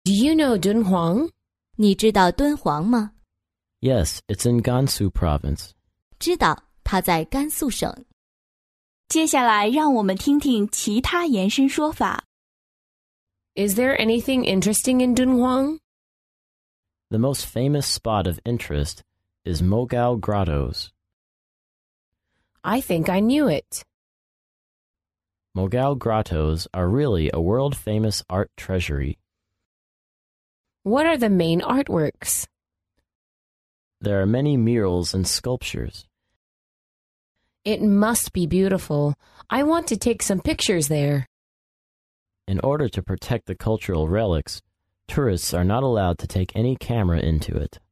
Do you know Dunhuang? 你知道敦煌吗？ Yes, it's in Gansu province. 知道，它在甘肃省。 接下来让我们听听其他延伸说法。 Is there anything interesting in Dunhuang? The most famous spot of interest is Mogao Grottoes. I think I knew it. Mogao Grottoes are really a world-famous art treasury. What are the main artworks? There are many murals and sculptures. It must be beautiful. I want to take some pictures there. In order to protect the cultural relics, tourists are not allowed to take any camera into it.